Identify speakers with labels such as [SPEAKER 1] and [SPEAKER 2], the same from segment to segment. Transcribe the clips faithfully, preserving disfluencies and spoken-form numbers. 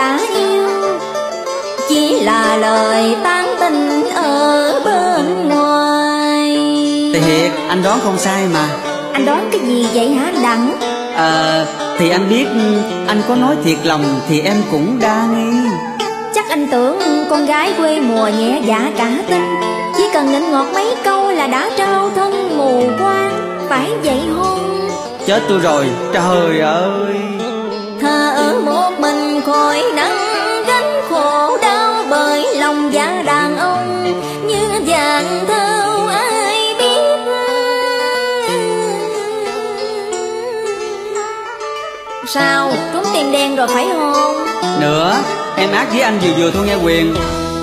[SPEAKER 1] đã yêu, chỉ là lời tán tình ở bên ngoài.
[SPEAKER 2] Thiệt, anh đoán không sai mà.
[SPEAKER 1] Anh đoán cái gì vậy hả Đặng?
[SPEAKER 2] À, thì anh biết anh có nói thiệt lòng thì em cũng đa nghi.
[SPEAKER 1] Chắc anh tưởng con gái quê mùa nhẹ dạ cả tin, chỉ cần nịnh ngọt mấy câu là đã trao thân mù quáng, phải vậy không?
[SPEAKER 2] Chết tôi rồi, trời ơi.
[SPEAKER 1] Thà ở một mình khỏi nắng gánh khổ đau, bởi lòng dạ đàn ông như vàng thâu ai biết. Sao, trúng tim đen rồi phải không?
[SPEAKER 2] Nữa, em ác với anh vừa vừa thôi nghe Quyền.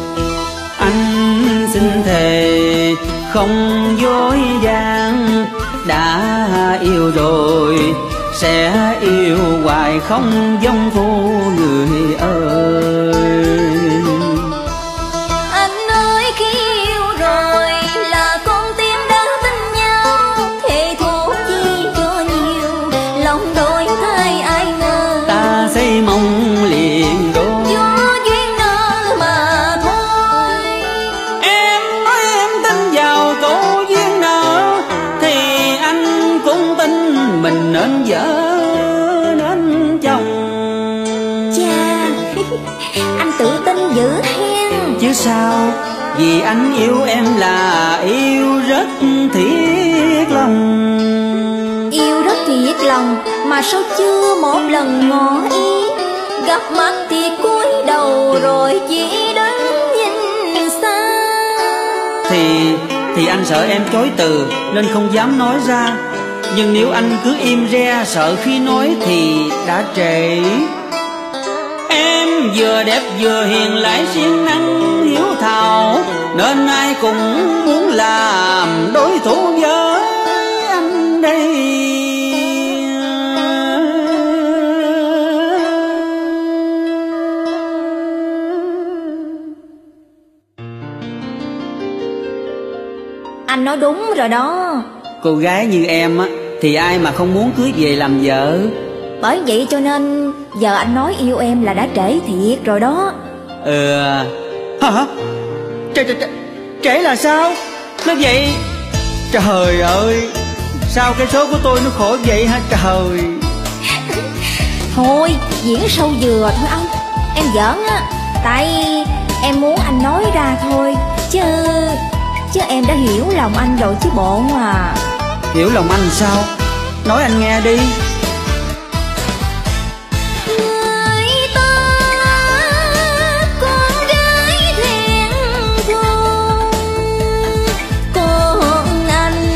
[SPEAKER 2] Anh xin thề không dối gian, đã yêu rồi sẽ yêu hoài không giống phu người ơi.
[SPEAKER 1] Anh ơi khi yêu rồi là con tim đã tin nhau, thề thốt chi cho nhiều lòng đổi thay ai ngờ.
[SPEAKER 2] Ta xây mong liền đôi
[SPEAKER 1] Do duyên nợ mà thôi.
[SPEAKER 2] Em nói em tin vào câu duyên nợ, thì anh cũng tin mình nên vợ nên chồng.
[SPEAKER 1] Cha, anh tự tin dữ hen.
[SPEAKER 2] Chứ sao, vì anh yêu em là yêu rất thiết lòng.
[SPEAKER 1] Yêu rất thiệt lòng mà sao chưa một lần ngỏ ý, gặp mặt thì cúi đầu rồi chỉ đứng nhìn xa.
[SPEAKER 2] Thì thì anh sợ em chối từ nên không dám nói ra, nhưng nếu anh cứ im re sợ khi nói thì đã trễ. Em vừa đẹp vừa hiền lại siêng năng hiếu thảo, nên ai cũng muốn làm đối thủ với anh đây.
[SPEAKER 1] Anh nói đúng rồi đó.
[SPEAKER 2] Cô gái như em á thì ai mà không muốn cưới về làm vợ.
[SPEAKER 1] Bởi vậy cho nên giờ anh nói yêu em là đã trễ thiệt rồi đó.
[SPEAKER 2] Ừ. Hả? Trễ, trễ, trễ, trễ là sao? Nó vậy. Trời ơi, sao cái số của tôi nó khổ vậy hả trời?
[SPEAKER 1] Thôi diễn sâu vừa thôi anh. Em giỡn á. Tại em muốn anh nói ra thôi. Chứ Chứ em đã hiểu lòng anh rồi chứ bộ à.
[SPEAKER 2] Hiểu lòng anh sao? Nói anh nghe đi.
[SPEAKER 1] Người ta con gái thẹn thùng, còn anh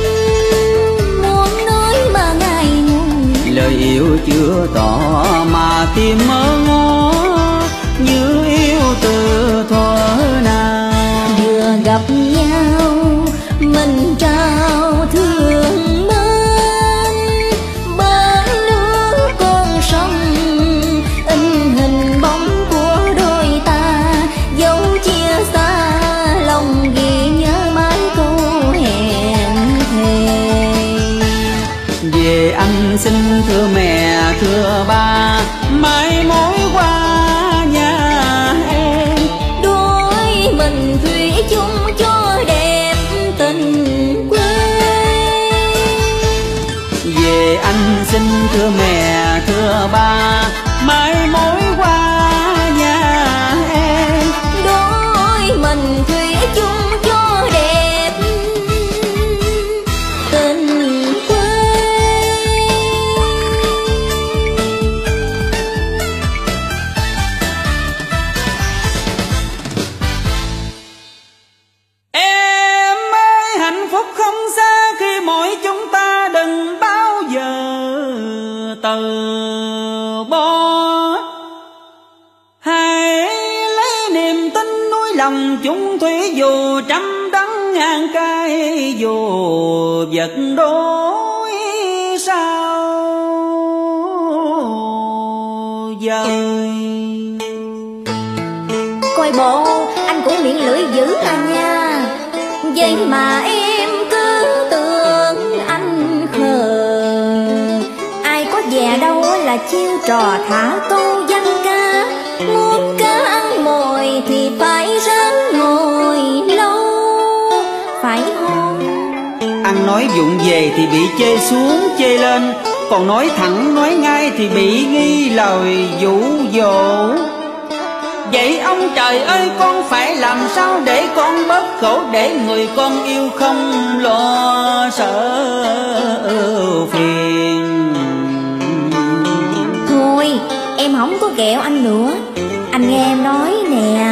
[SPEAKER 1] muốn nói mà ngại ngùng.
[SPEAKER 2] Lời yêu chưa tỏ mà tim mơ ngó, như yêu từ thuở nào.
[SPEAKER 1] Vừa gặp nhau mình trao thương mến, bên nước con sông in hình bóng của đôi ta, dấu chia xa lòng ghi nhớ mãi câu hẹn thề.
[SPEAKER 2] Về anh xin thưa mẹ thưa ba, mai mối qua nhà em.
[SPEAKER 1] Đôi mình thủy chung cho đẹp tình quê.
[SPEAKER 2] Về anh xin thưa mẹ thưa ba, mai mối qua nhà em.
[SPEAKER 1] Đôi mình thủy chung cho đẹp tình quê.
[SPEAKER 2] Em ơi hạnh phúc không xa khi mỗi chúng ta đừng bao giờ từ bỏ. Hãy lấy niềm tin nuôi lòng chung thủy, dù trăm đắng ngàn cay, dù vật đôi sao dời.
[SPEAKER 1] Coi bộ anh cũng miệng lưỡi dữ à nha. Vậy mà em cứ tưởng anh khờ. Ai có về đâu là chiêu trò thả câu văn ca, phải ráng ngồi lâu, phải hôn.
[SPEAKER 2] Ăn nói vụng về thì bị chê xuống chê lên, còn nói thẳng nói ngay thì bị nghi lời dụ dỗ. Vậy ông trời ơi, con phải làm sao để con bớt khổ, để người con yêu không lo sợ phiền.
[SPEAKER 1] Thôi em không có ghẹo anh nữa, anh nghe em nói nè.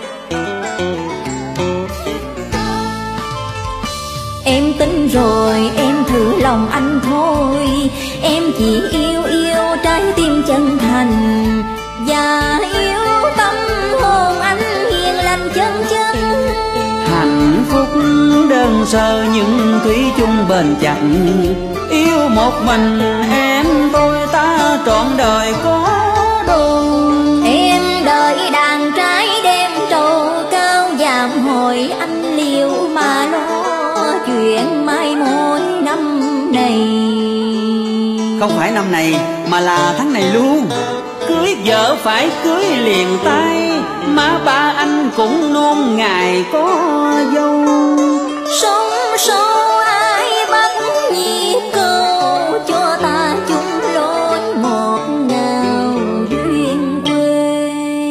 [SPEAKER 1] Em tin rồi em thử lòng anh thôi, em chỉ yêu yêu trái tim chân thành, và yêu tâm hồn anh hiền lành chân chân.
[SPEAKER 2] Hạnh phúc đơn sơ nhưng thủy chung bền chặt, yêu một mình em tôi ta trọn đời có đôi.
[SPEAKER 1] Em đợi đàn trái đêm trầu cao dạm hồi, anh liều mà lo chuyện mai mỗi năm này.
[SPEAKER 2] Không phải năm này mà là tháng này luôn. Cưới vợ phải cưới liền tay, má ba anh cũng nôn ngày có dâu.
[SPEAKER 1] Sống số ai bắt nhịp cầu, cho ta chung lối một ngào duyên quê.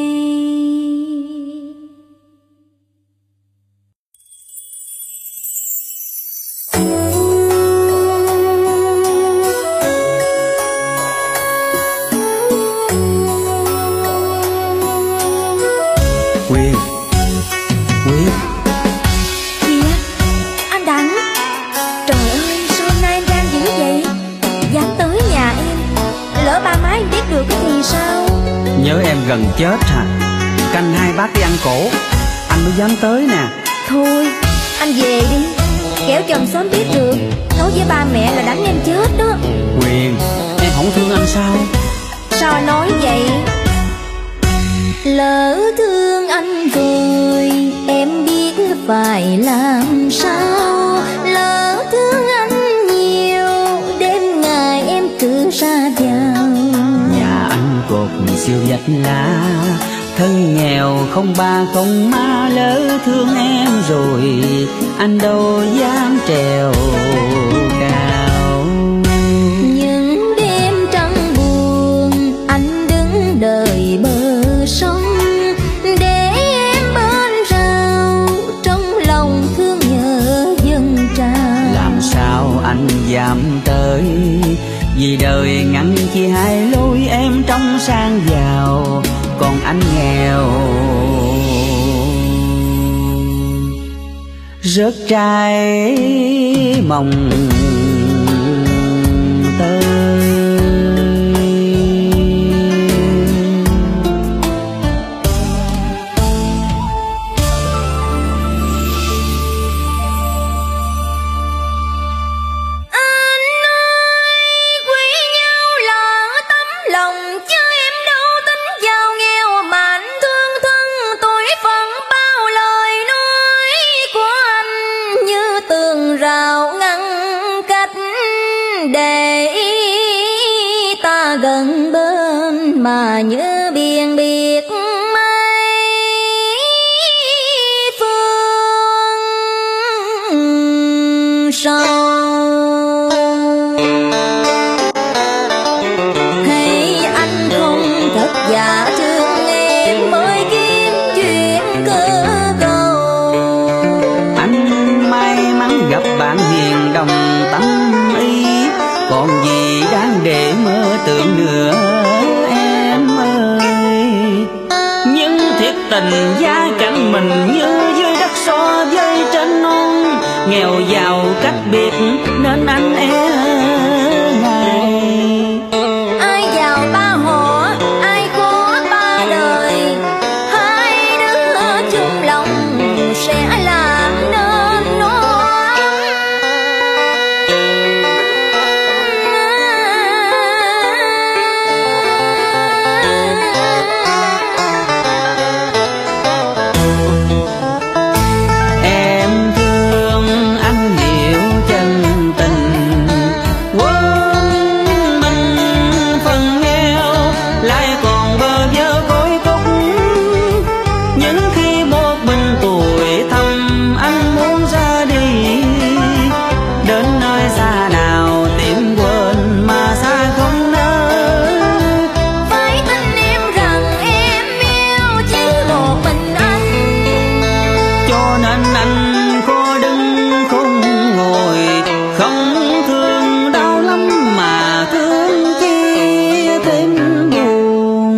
[SPEAKER 2] Quyên, Quyên.
[SPEAKER 1] Kìa, anh Đặng. Trời ơi, sao hôm nay anh Giang dữ vậy? Dám tới nhà em, lỡ ba má em biết được thì sao?
[SPEAKER 2] Nhớ em gần chết hả? Canh hai bác đi ăn cổ, anh mới dám tới nè.
[SPEAKER 1] Thôi, anh về đi, kẻo chồng sớm biết được, nói với ba mẹ là đánh em chết đó.
[SPEAKER 2] Quyên, em không thương anh sao?
[SPEAKER 1] Sao anh nói vậy? Lỡ thương anh rồi, em biết phải làm sao. Lỡ thương anh nhiều, đêm ngày em cứ ra vào.
[SPEAKER 2] Nhà anh cột siêu vách lá, thân nghèo không ba không má. Lỡ thương em rồi, anh đâu dám trèo cao.
[SPEAKER 1] Những đêm trăng buồn, anh đứng đợi bờ sông, để em bên rào, trong lòng thương nhớ dâng trào.
[SPEAKER 2] Làm sao anh dám tới, vì đời ngăn chia hai lối. Em trong sang giàu, còn anh nghèo rớt trai mồng tơi.
[SPEAKER 1] Gần bên mà như biển biệt mây phương sâu. Hay anh không thật giả thương em mới kiếm chuyện cơ cầu.
[SPEAKER 2] Anh may mắn gặp bạn hiền đồng tâm ý, còn gì đáng để mơ tưởng nữa em ơi. Nhưng thiệt tình gia cảnh mình như dưới đất so với trên non, nghèo giàu cách biệt nên anh e ngại.
[SPEAKER 1] Ai giàu ba họ, ai khó ba đời, hai đứa chung lòng sẽ làm nên nó.
[SPEAKER 2] thêm buồn.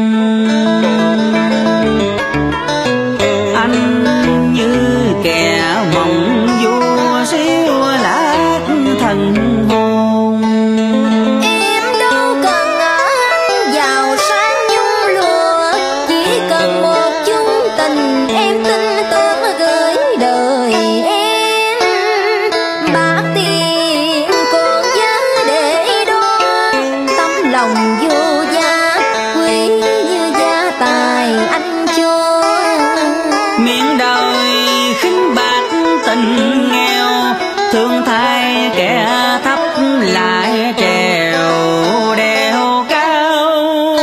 [SPEAKER 2] Anh như kẻ mộng vua siêu lạc thần hồn.
[SPEAKER 1] Em đâu cần anh giàu sang nhung lụa, chỉ cần một chung tình em tin tưởng gửi đời em. Bạc tiền còn giá để đó, tấm lòng vô giá quý như gia tài anh cho.
[SPEAKER 2] Miệng đời khinh bạc tình nghèo, thương thay kẻ thấp lại trèo đèo cao.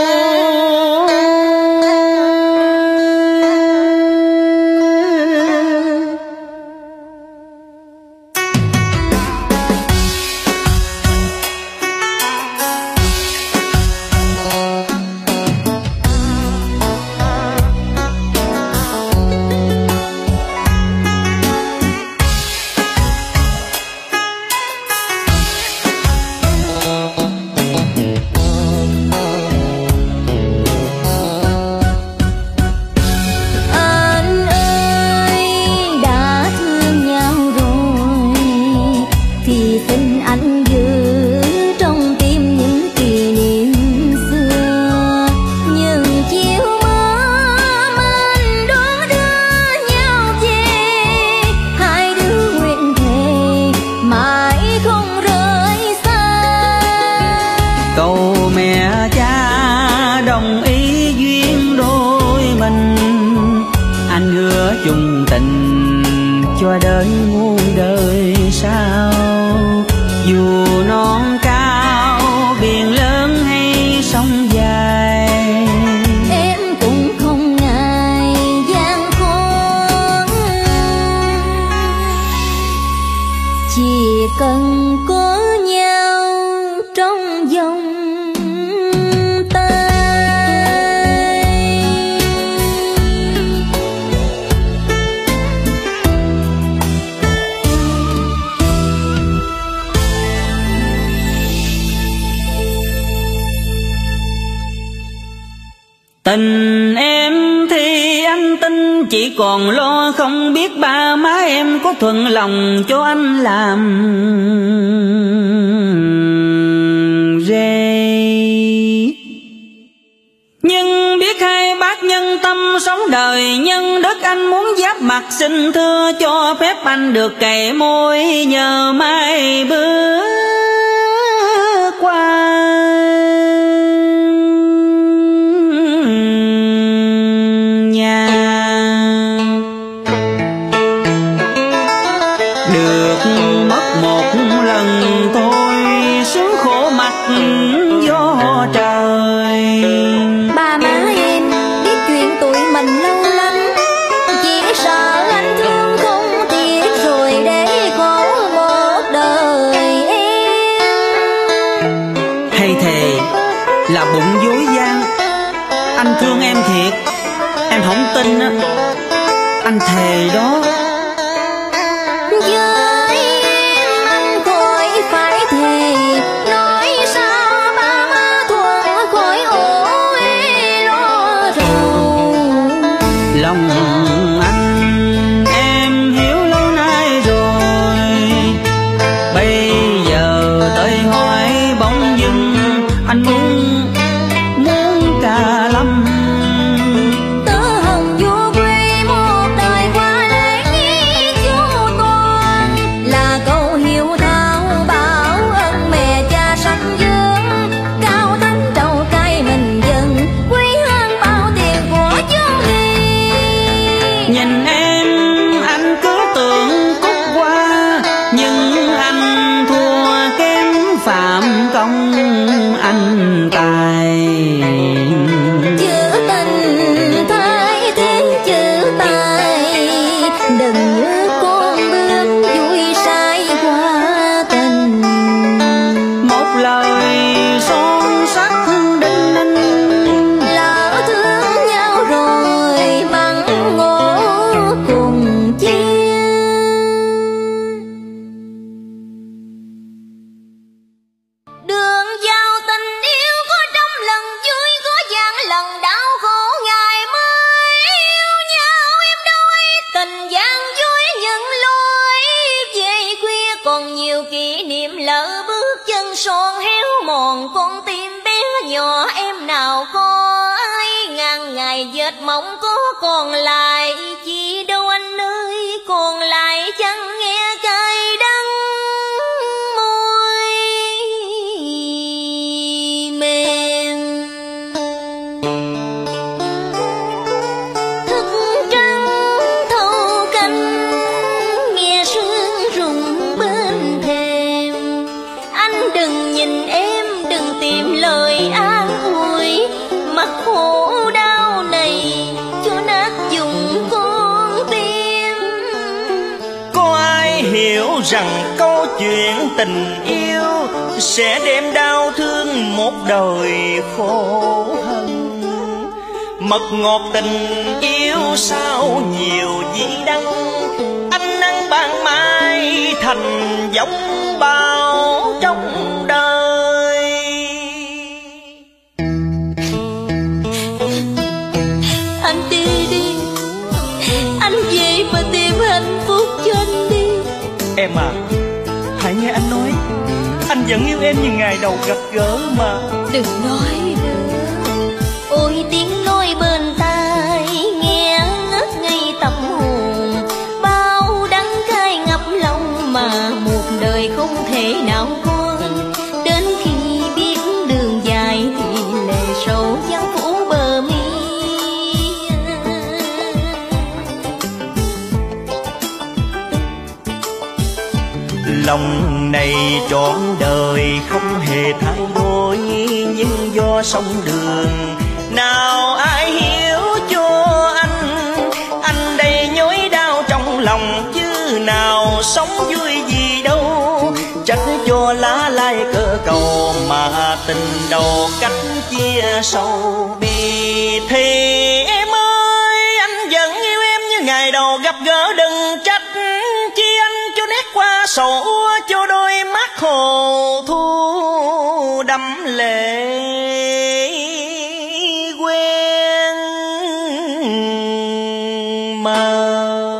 [SPEAKER 1] Anh ơi đã thương nhau rồi thì xin anh giữ trong tim những kỷ niệm xưa. Nhưng chiều mơ mình đón đưa nhau về, hai đứa nguyện thề mãi không rời xa.
[SPEAKER 2] Cầu mẹ cha đồng ý duyên đôi mình, anh hứa chung tình cho đời muôn đời sau. Dù non cao biển lớn hay sông dài,
[SPEAKER 1] Em cũng không ngại gian khó, chỉ cần có nhau trong vòng tay.
[SPEAKER 2] tình em thì anh tin, chỉ còn lo không biết ba má em có thuận lòng cho anh làm rê. Nhưng biết hai bác nhân tâm sống đời nhân đất, anh muốn giáp mặt xin thưa cho phép anh được cày môi nhờ mai bước qua. Được mất một lần thôi sướng khổ mặt do trời.
[SPEAKER 1] Ba má em biết chuyện tụi mình lâu lắm, chỉ sợ anh thương không tiếc rồi để khổ một đời em.
[SPEAKER 2] Hay thề là bụng dối gian, anh thương em thiệt, em không tin á, anh thề đó.
[SPEAKER 1] Với em anh khỏi phải thề, nói sao ba má thuận khỏi ôi lo rầu.
[SPEAKER 2] Lòng anh em hiểu lâu nay rồi, bây giờ tới hỏi bỗng dưng anh muốn muốn cả lắm.
[SPEAKER 1] Tớ hồng vô quê một đời qua lén bước chân son héo mòn con tim bé nhỏ em nào có ai, ngàn ngày dệt mộng có còn lại chi đâu anh ơi, còn lại chẳng nghe cay đắng môi mềm. Thức trắng thâu canh nghe sương rụng bên thềm, anh đừng nhìn em đừng tìm lời an ủi, mặt khổ đau này cho nát dùng con tim.
[SPEAKER 3] Có ai hiểu rằng câu chuyện tình yêu sẽ đem đau thương một đời khổ hận, mật ngọt tình yêu sao nhiều dĩ đắng, ánh nắng ban mai thành giông bão trong đời.
[SPEAKER 1] Anh đi đi, anh về mà tìm hạnh phúc cho anh đi.
[SPEAKER 3] Em à, hãy nghe anh nói, anh vẫn yêu em như ngày đầu gặp gỡ mà.
[SPEAKER 1] Đừng nói nữa, ôi tiếng nói bên tai nghe ngất ngây tâm hồn, bao đắng cay ngập lòng mà một đời không thể nào quên. Đến khi biết đường dài thì lệ sầu văng phủ bờ mi.
[SPEAKER 3] Lòng này trọn đời không hề thay đổi, nhưng do sông đường nào ai hiểu cho anh. Anh đây nhói đau trong lòng chứ nào sống vui gì đâu, trách cho lá lai cỡ cầu mà tình đầu cách chia sâu bi. Thì em ơi, anh vẫn yêu em như ngày đầu gặp gỡ, đừng trách chi anh cho nét qua sầu cho đôi mắt hồ thu đẫm lệ quen mờ.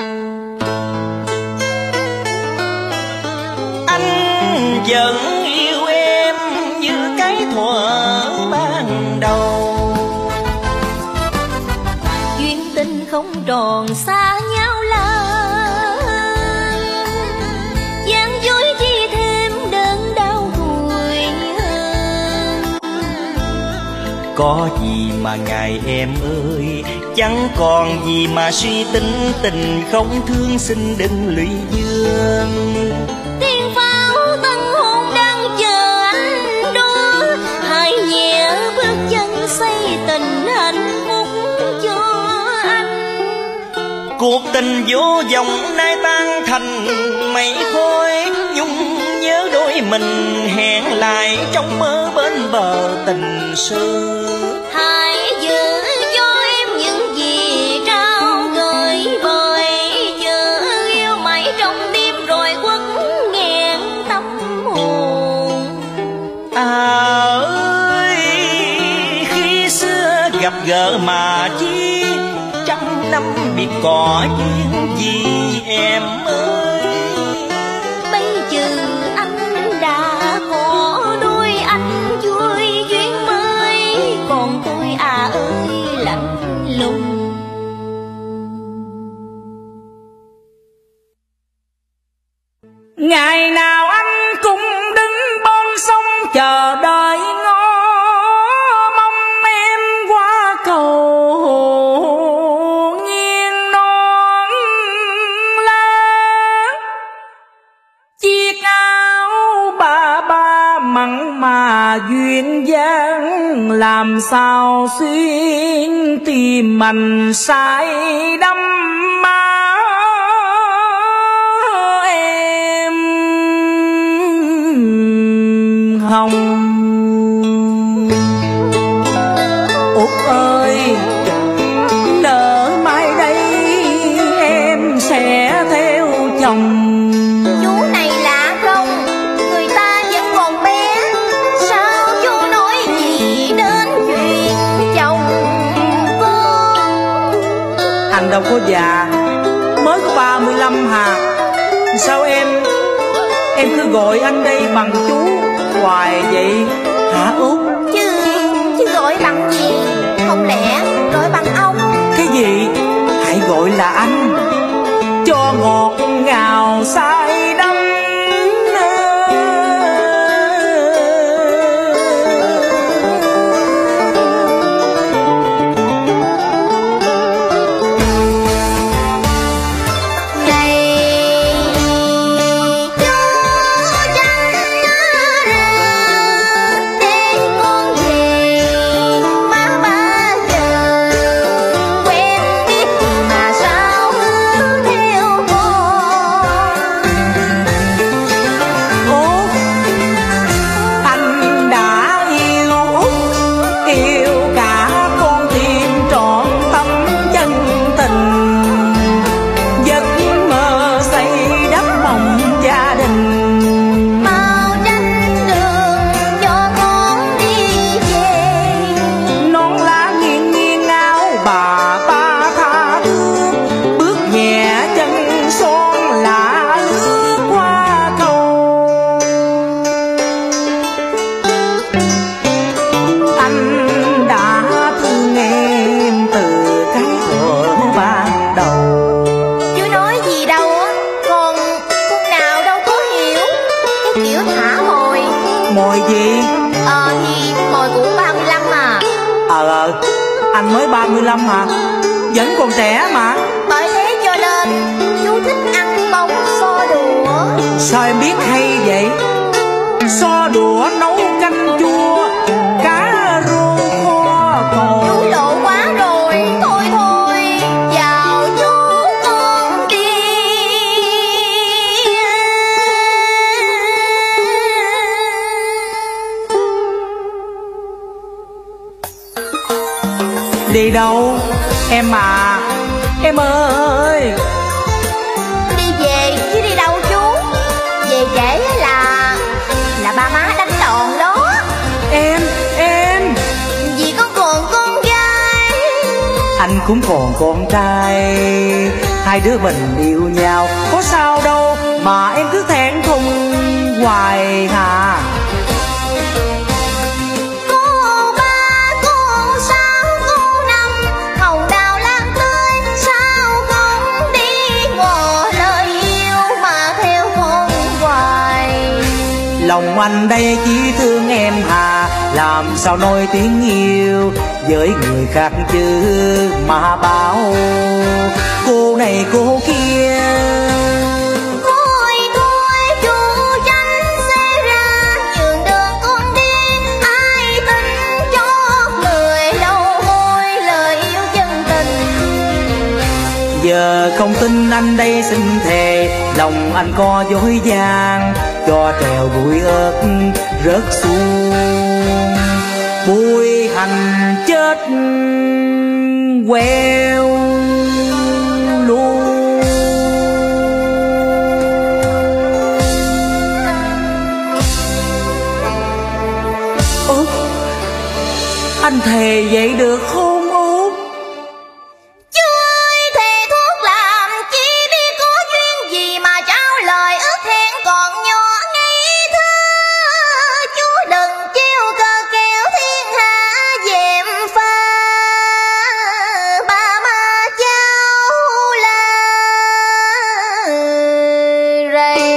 [SPEAKER 3] Anh vẫn yêu em như cái thuở ban đầu,
[SPEAKER 1] Duyên tình không tròn xa nhau là gian dối chi thêm đớn đau hùi hơn.
[SPEAKER 3] có gì mà ngài em ơi, chẳng còn gì mà suy tính, tình không thương xin đừng lụy dương.
[SPEAKER 1] Tiếng pháo tân hôn đang chờ anh đó, hãy nhẹ bước chân xây tình hạnh phúc cho anh.
[SPEAKER 3] Cuộc tình vô vọng nay tan thành mây khói, nhung nhớ đôi mình hẹn lại trong mơ bên bờ tình xưa.
[SPEAKER 1] Hãy giữ cho em những gì trao gửi, bởi giờ yêu mãi trong tim rồi quất nghẹn tâm hồn.
[SPEAKER 3] À ơi, khi xưa gặp gỡ mà chi, trăm năm biết có duyên gì em ơi.
[SPEAKER 1] Bây giờ anh đã có đôi anh vui duyên mới, còn tôi à ơi lạnh lùng.
[SPEAKER 2] Ngày nào anh cũng đứng bên sông chờ đợi ngó mong em qua cầu nghiêng non lá. Chiếc áo ba ba mặn mà duyên dáng, làm sao xuyên tìm mình say đắm má em hồng. Út ơi, nợ mai đây em sẽ theo chồng.
[SPEAKER 1] Chú này lạ không, người ta vẫn còn bé, sao chú nói gì đến chuyện chồng con?
[SPEAKER 2] Anh đâu có già, mới có ba mươi lăm hà. Sao em em cứ gọi anh đây bằng chú hoài vậy hả Út?
[SPEAKER 1] Chứ, chứ gọi bằng gì? Không lẽ gọi bằng ông?
[SPEAKER 2] Cái gì? Hãy gọi là anh cho ngọt ngào say đắm. Mồi gì?
[SPEAKER 1] Ờ thì mồi của ba mươi lăm mà.
[SPEAKER 2] Ờ anh mới ba mươi lăm mà, vẫn còn trẻ mà.
[SPEAKER 1] Bởi thế cho nên chú thích ăn bông xo đũa.
[SPEAKER 2] Sao em biết hay vậy? Xo đũa nấu canh chua cá rô kho còn.
[SPEAKER 1] Chú lộ quá rồi. Thôi thôi vào chú con đi.
[SPEAKER 2] Đi đâu em à? Em ơi.
[SPEAKER 1] Đi về chứ đi đâu chú? Về trễ là là ba má đánh đòn đó.
[SPEAKER 2] Em em
[SPEAKER 1] Vì có còn con gái.
[SPEAKER 2] anh cũng còn con trai. Hai đứa mình yêu nhau có sao đâu mà em cứ thẹn thùng hoài hả? Lòng anh đây chỉ thương em hà, làm sao nói tiếng yêu với người khác chứ mà bảo cô này cô kia.
[SPEAKER 1] Thôi thôi chú tránh xe ra, nhường đường con đi. Ai tin cho người đâu môi lời yêu chân tình.
[SPEAKER 2] Giờ không tin anh đây xin thề, lòng anh có dối gian cho trèo bụi ớt rớt xuống. Bụi hành chết queo luôn. Út, anh thề vậy được không Út?
[SPEAKER 1] Chơi thề thuốc làm chi biết có chuyện gì mà trao lời ước hẹn còn nhỏ ngây thơ. Chú đừng chiêu cơ kéo thiên hạ dèm pha. Ba má cháu là rầy.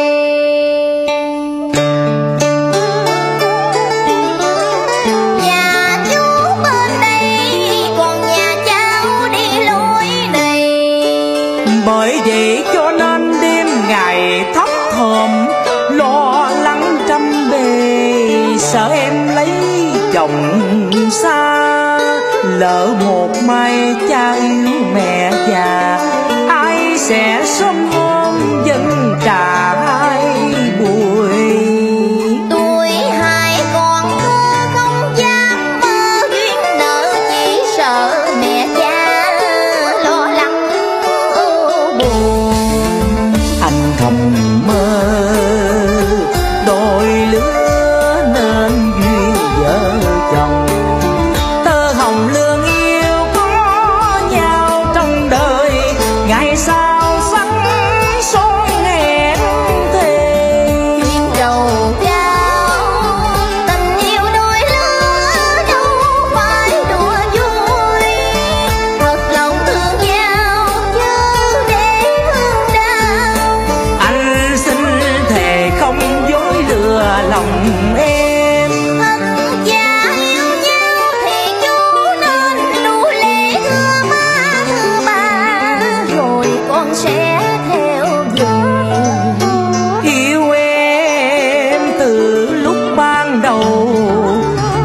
[SPEAKER 1] Nhà chú bên đây còn nhà cháu đi lối này.
[SPEAKER 2] Bởi vậy cho nên đêm ngày thấp thỏm lo lắng trăm bề, sợ em lấy chồng xa. Lỡ một mai cha yêu mẹ già, ai sẽ sớm hôm dân trà hai buổi.
[SPEAKER 1] Tuổi hai còn thơ không dám mơ duyên nợ, chỉ sợ mẹ cha lo lắng ưu buồn.
[SPEAKER 2] Anh thầm mơ đôi lứa nên duyên vợ chồng, tơ hồng lương yêu có nhau trong đời. Ngày sau sắc son hẹn thề,
[SPEAKER 1] Chuyện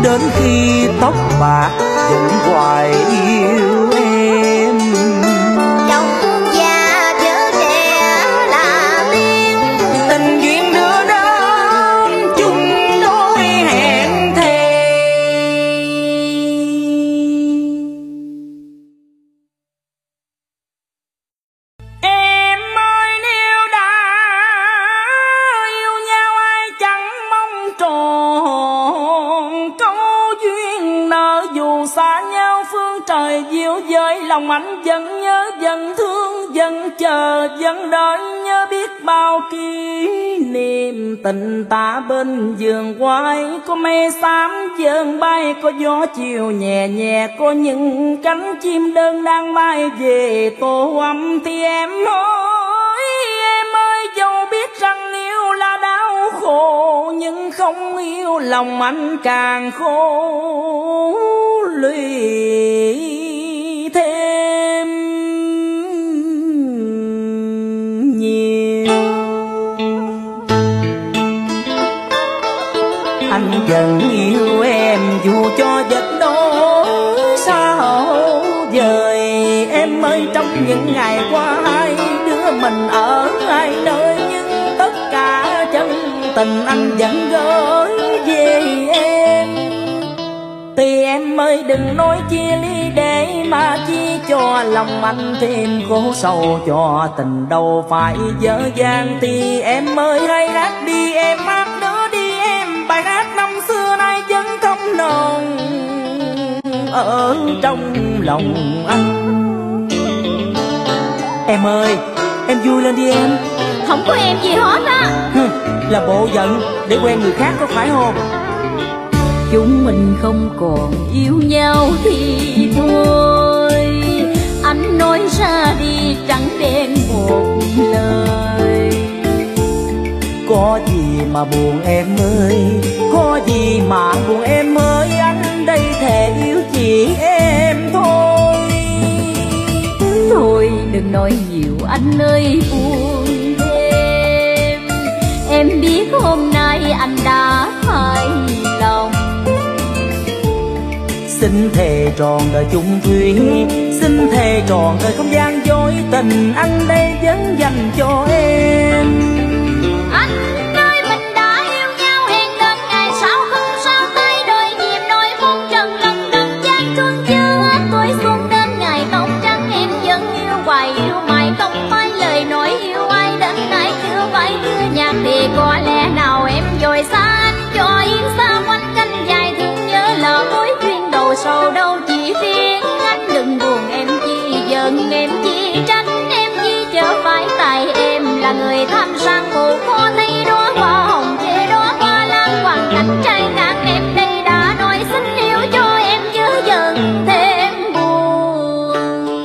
[SPEAKER 3] đến khi tóc bạc vẫn hoài yêu em.
[SPEAKER 1] Chồng già vợ trẻ là tiếng,
[SPEAKER 3] Tình duyên đưa đến chung đôi hẹn thề.
[SPEAKER 2] Em ơi nếu đã yêu nhau ai chẳng mong tròn câu duyên nợ, dù xa nhau phương trời diệu dời, lòng anh vẫn nhớ vẫn thương vẫn chờ vẫn đợi, nhớ biết bao kỷ niệm tình ta bên giường quay. Có mây xám dơn bay, có gió chiều nhẹ nhẹ, có những cánh chim đơn đang bay về tổ ấm. Thì em ơi em ơi dẫu biết rằng yêu là đau khổ, nhưng không yêu lòng anh càng khổ lụy thêm nhiều.
[SPEAKER 3] Anh vẫn yêu em dù cho vật đó xa vời.
[SPEAKER 2] Em ơi trong những ngày qua hai đứa mình ở hai nơi, nhưng tất cả chân tình anh vẫn gửi về em. Thì em ơi đừng nói chia ly để mà chi cho lòng anh thêm khổ sầu, cho tình đâu phải dở dang. Thì em ơi hãy hát đi em, hát nữa đi em, bài hát năm xưa nay vẫn không nồng ở trong lòng anh.
[SPEAKER 3] Em ơi em vui lên đi em.
[SPEAKER 1] không có em gì hết á.
[SPEAKER 3] Là bộ giận để quen người khác có phải không?
[SPEAKER 1] Chúng mình không còn yêu nhau thì thôi, anh nói ra đi trắng đen một lời.
[SPEAKER 3] Có gì mà buồn em ơi, có gì mà buồn em ơi, anh đây thề yêu chỉ em thôi.
[SPEAKER 1] Thôi đừng nói nhiều anh ơi buồn thêm, em biết hôm nay anh đã hài lòng.
[SPEAKER 3] Xin thề tròn đời chung thủy, xin thề tròn đời không gian dối, tình anh đây vẫn dành cho em.
[SPEAKER 1] Anh ơi mình đã yêu nhau, hẹn đến ngày sau không sao tay đôi nhịp nỗi phong trần lần lần gian truân chưa tuổi xuân đến ngày tóc trắng, em vẫn yêu hoài yêu mãi không phải lời nói yêu ai đến nay chưa phải đưa nhạc. Thì có lẽ nào em dội xa anh cho yên xa quanh canh dài thương nhớ lỡ mối duyên đầu sầu đâu chỉ riêng anh. Đừng buồn em chi giận em chi tránh em chi chở phải tại em là người tham sang mù khó thấy đó hoa hồng chê đó hoa lan hoàng cảnh trai ngang. Em đây đã nói xin yêu cho em chứ dần thêm buồn.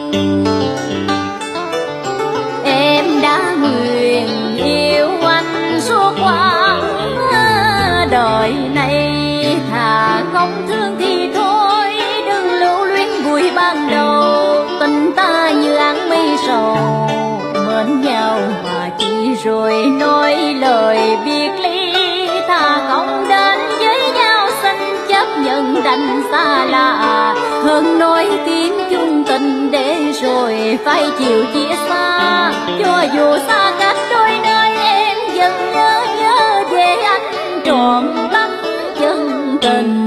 [SPEAKER 1] Em đã nguyện yêu anh suốt quãng đời này, thà không thương thì thôi đừng lưu luyến vui ban đầu. Tình ta như áng mây sầu mến nhau mà chỉ rồi nói lời biệt ly, thà không đến với nhau xin chấp nhận đành xa lạ, hơn nói tiếng chung tình để rồi phải chịu chia xa. Cho dù xa cách đôi nơi em vẫn nhớ nhớ về anh trọn tấm chân tình.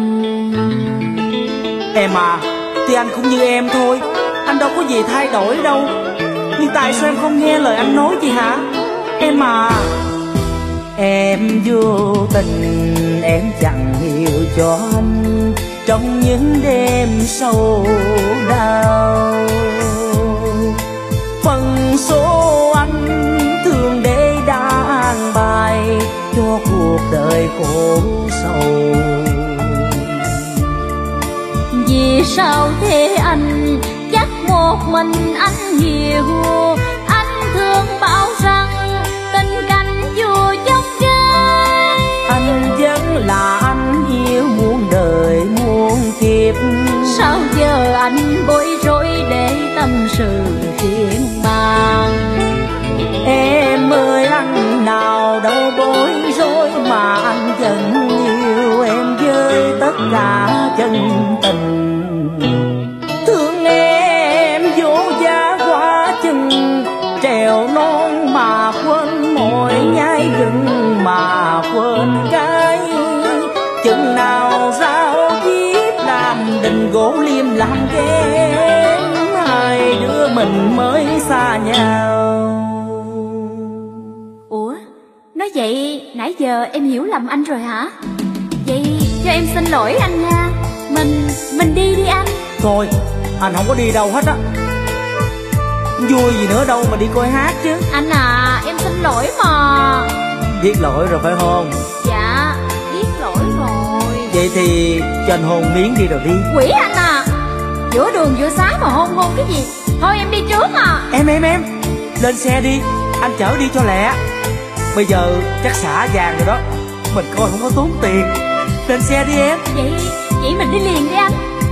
[SPEAKER 3] Em à, thì anh cũng như em thôi, anh đâu có gì thay đổi đâu. Nhưng tại sao em không nghe lời anh nói gì hả? Em à, em vô tình em chẳng hiểu cho anh trong những đêm sâu đau. Phần số anh thường để đan bài cho cuộc đời khổ sầu.
[SPEAKER 1] Vì sao thế anh, chắc một mình anh hiểu. Anh thường bảo rằng tình cảnh dù dốc gai,
[SPEAKER 3] Anh vẫn là anh yêu muôn đời muôn kiếp.
[SPEAKER 1] sao giờ anh bối rối để tâm sự riêng mang.
[SPEAKER 3] Em ơi anh nào đâu bối rối, mà anh vẫn yêu em với tất
[SPEAKER 4] cả chân tình. Thương em vô giá quá chừng, trèo non mà quên mồi, nhai rừng mà quên cái. Chừng nào sao kiếp làm đình gỗ liêm làm ghen, hai đứa mình mới xa nhau.
[SPEAKER 5] Ủa, nói vậy nãy giờ em hiểu lầm anh rồi hả? Vậy cho em xin lỗi anh nha. Mình, mình đi đi anh.
[SPEAKER 4] Thôi, anh không có đi đâu hết á. Vui gì nữa đâu mà đi coi hát chứ.
[SPEAKER 5] Anh à, em xin lỗi mà.
[SPEAKER 4] Biết lỗi rồi phải không?
[SPEAKER 5] Dạ, biết lỗi rồi.
[SPEAKER 4] Vậy thì cho anh hôn miếng đi rồi đi.
[SPEAKER 5] Quỷ anh à, giữa đường giữa xá mà hôn hôn cái gì. Thôi em đi trước à.
[SPEAKER 4] Em em em, lên xe đi, anh chở đi cho lẹ. Bây giờ chắc xả vàng rồi đó, mình coi không có tốn tiền. Lên xe đi em.
[SPEAKER 5] Vậy, vậy mình đi liền đi anh.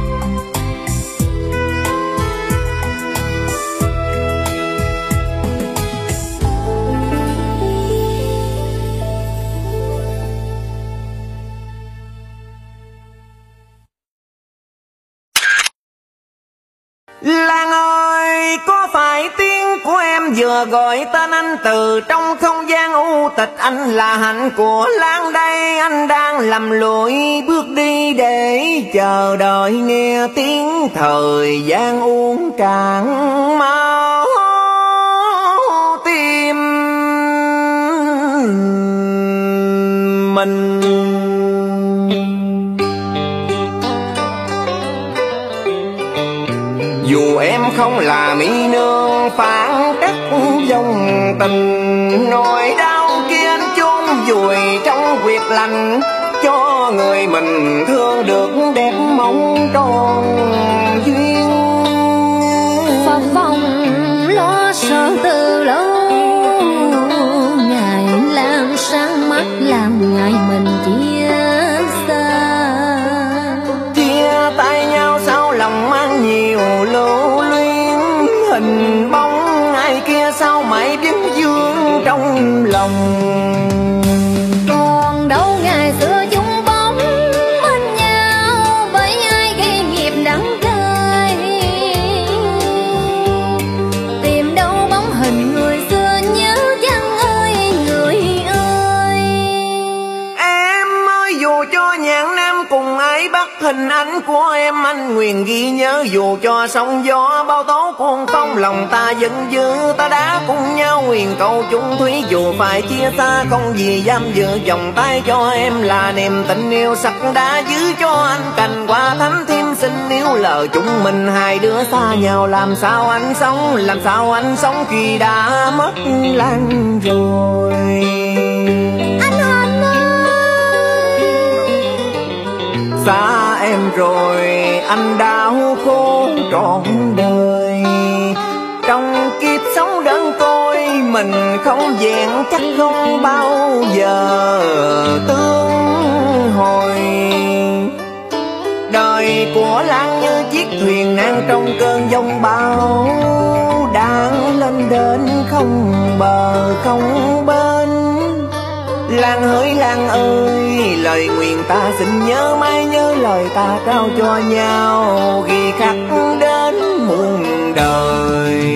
[SPEAKER 3] Lan ơi, có phải tiếng của em vừa gọi tên anh từ trong không gian u tịch? Anh là hạnh của Lan đây, anh đang lầm lũi bước đi để chờ đợi nghe tiếng thời gian uống cạn máu tim mình. Dù em không là mỹ nương phản trắc dòng tình, nỗi đau kia anh chôn vùi trong quyệt lạnh, cho người mình thương được đẹp mong tròn duyên.
[SPEAKER 1] Phật vọng lo sợ từ lâu, ngày làm sáng mắt làm ngày mình chia xa.
[SPEAKER 3] Chia tay nhau sao lòng mang nhiều lưu luyến, hình bóng ai kia sao mãi biến dương trong lòng.
[SPEAKER 1] Còn đâu ngày xưa chúng bóng bên nhau, bởi ai gây nghiệp đắng cay. Tìm đâu bóng hình người xưa nhớ chăng ơi người ơi.
[SPEAKER 3] Em ơi, dù cho nhãn nam cùng ai bắt hình ảnh của em, anh nguyện ghi nhớ. Dù cho sóng gió bao tố cuồng phong, lòng ta vẫn giữ, ta đã cùng nhau nguyện cầu chung thủy. Dù phải chia xa không gì giam giữ, vòng tay cho em là niềm tình yêu sắc đã giữ cho anh cành hoa thắm thêm xinh yêu. Lờ chúng mình hai đứa xa nhau, làm sao anh sống, làm sao anh sống khi đã mất Lan rồi.
[SPEAKER 1] Anh Hạnh ơi,
[SPEAKER 3] Xa em rồi anh đau khổ trọn đời. Trong kiếp sống đơn côi mình không vẹn, chắc không bao giờ tương hồi. Đời của Lan như chiếc thuyền nan trong cơn giông bão, đang lên đến không bờ không bên. Lan hỡi Lan ơi, lời nguyện ta xin nhớ mãi, nhớ lời ta trao cho nhau, ghi khắc đến muôn đời.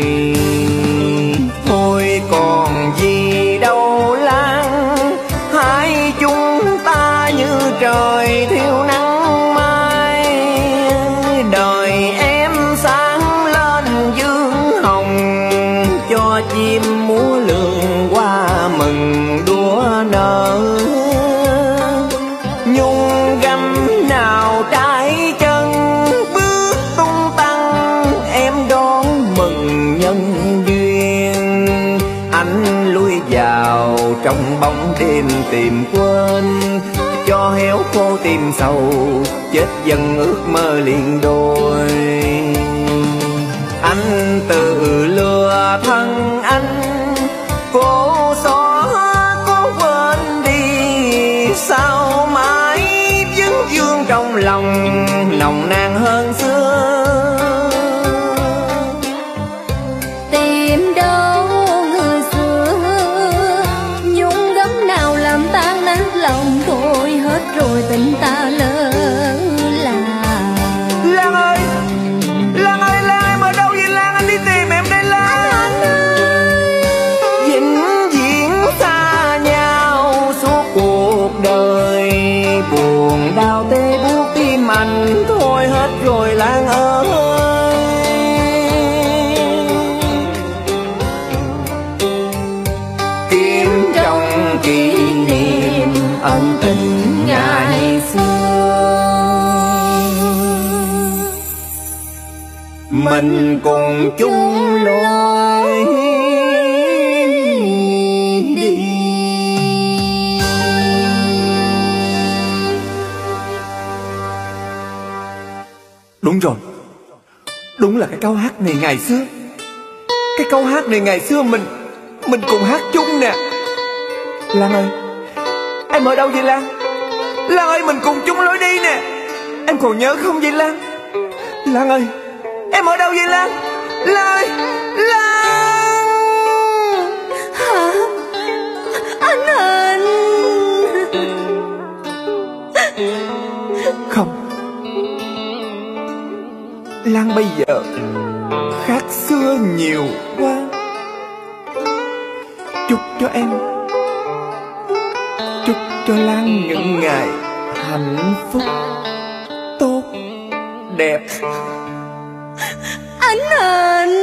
[SPEAKER 3] Thôi còn gì đâu Lan, hai chúng ta như trời thiếu nắng mai. Đời em sáng lên dương hồng, cho chim múa lượn qua mừng đua nở. Nhung găm nào trái chân bước tung tăng, em đón mừng nhân duyên. Anh lui vào trong bóng đêm tìm quên, cho héo khô tim sầu chết dần ước mơ liền đôi. Anh tự lừa thân anh, cố xóa cố quên đi, sao mãi vẫn vương trong lòng nồng nàn hơn xưa.
[SPEAKER 1] tìm đâu người xưa, nhung gấm nào làm tan nát lòng. Thôi hết rồi tình ta lỡ
[SPEAKER 3] đào tê buốt tim anh thôi hết rồi Lan ơi. Kiếm trong kỷ niệm ân tình ngày xưa, mình cùng chung lối đi. Đúng rồi, đúng là cái câu hát này ngày xưa. Cái câu hát này ngày xưa mình Mình cùng hát chung nè. Lan ơi, em ở đâu vậy Lan? Lan ơi, mình cùng chung lối đi nè. Em còn nhớ không vậy Lan? Lan ơi, em ở đâu vậy Lan? Lan ơi, Lan!
[SPEAKER 1] Hả? Anh Hình?
[SPEAKER 3] Không, Lan bây giờ khác xưa nhiều quá. Chúc cho em, chúc cho Lan những ngày hạnh phúc, tốt, đẹp.
[SPEAKER 1] Anh Hình!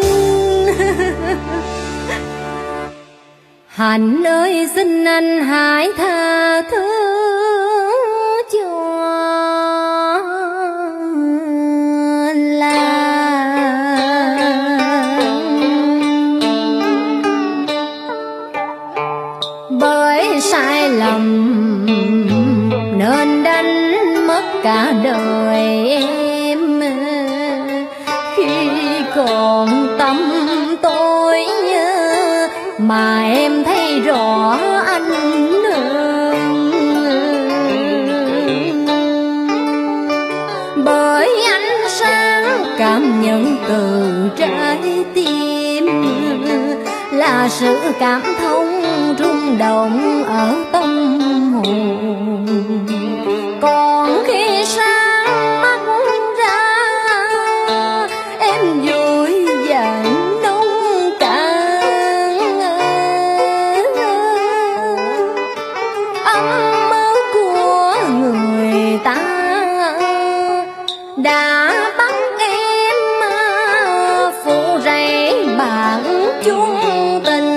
[SPEAKER 1] Hạnh ơi, xin anh hãy tha thứ cho sai lầm nên đánh mất cả đời em. Khi còn tâm tôi nhớ mà em thấy rõ anh hơn, bởi ánh sáng cảm nhận từ trái tim là sự cảm thông rung động ở tâm hồn. Còn khi sáng mắt ra em vui và nông cạn, ấm mơ của người ta đã bắt em phụ rẫy bạn chung tình.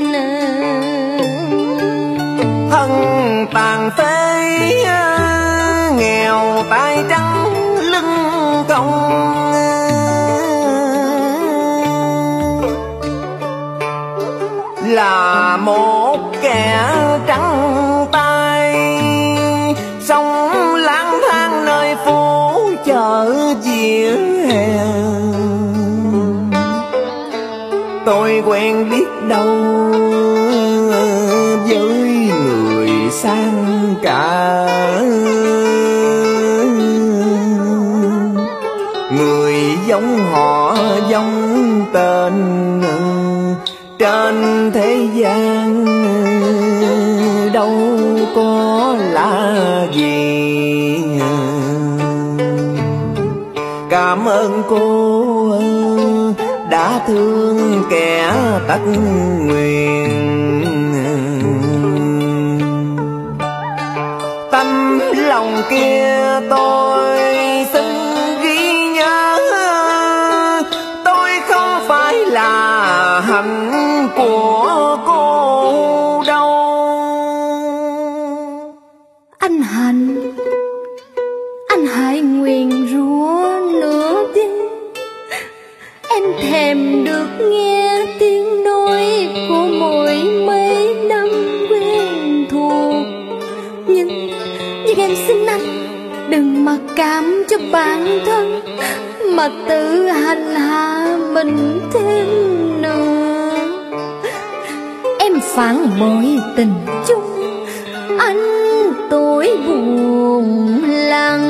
[SPEAKER 3] Tàn phế nghèo tay trắng lưng cong, là một kẻ trắng tay sống lang thang nơi phố chợ vỉa hè. Tôi quen biết đâu với người sang cả, người giống họ giống tên trên thế gian đâu có là gì. Cảm ơn cô đã thương kẻ tật nguyền, tâm lòng kia tôi xin ghi nhớ. Tôi không phải là hạnh của cô đâu.
[SPEAKER 1] Anh Hạnh, anh hãy nguyền rủa nữa đi. Em thèm được nghe tiếng nói của mỗi mấy năm quen thuộc. Nhưng, nhưng em xin anh đừng mặc cảm cho bản thân mà tự hành hạ mình thêm nữa. Em phản bội tình chung, anh tuổi buồn lặng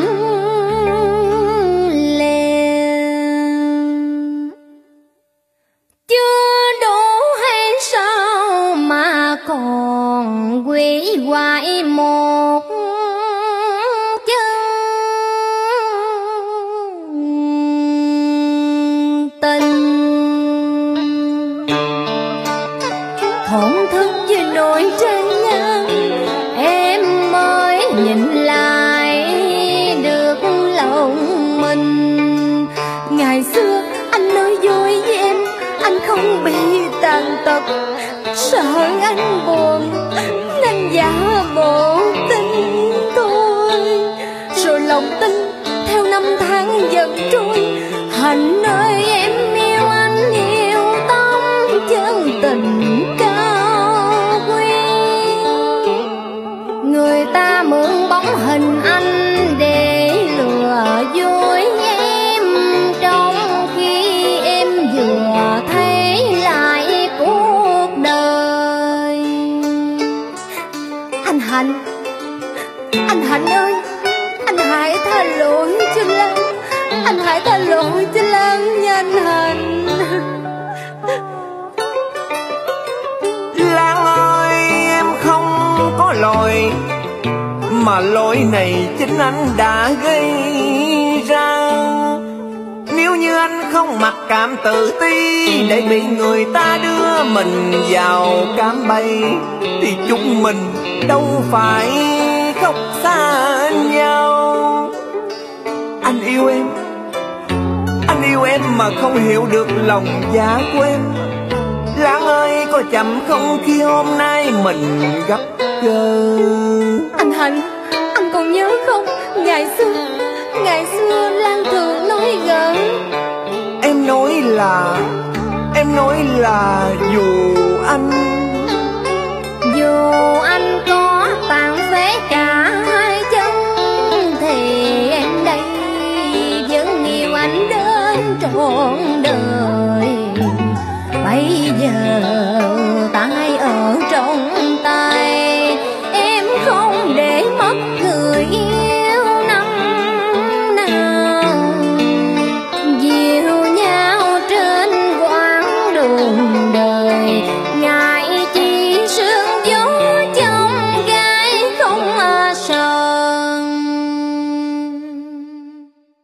[SPEAKER 1] lẽ. Chưa đủ hay sao mà còn quỷ hoại một chân tình. Thổn thức như nỗi trên ngang em mới nhìn Hạnh ơi, anh hãy tha lỗi cho Lan. Anh hãy tha lỗi cho Lan nha anh Hạnh.
[SPEAKER 6] Lan ơi, em không có lỗi, mà lỗi này chính anh đã gây ra. Nếu như anh không mặc cảm tự ti để bị người ta đưa mình vào cạm bẫy, thì chúng mình đâu phải khóc xa nhau. Anh yêu em, anh yêu em mà không hiểu được lòng dạ của em. Lan ơi, có chậm không khi hôm nay mình gặp gỡ?
[SPEAKER 1] Anh Hạnh, anh còn nhớ không? Ngày xưa, ngày xưa Lan thường nói gỡ.
[SPEAKER 6] Em nói là, em nói là dù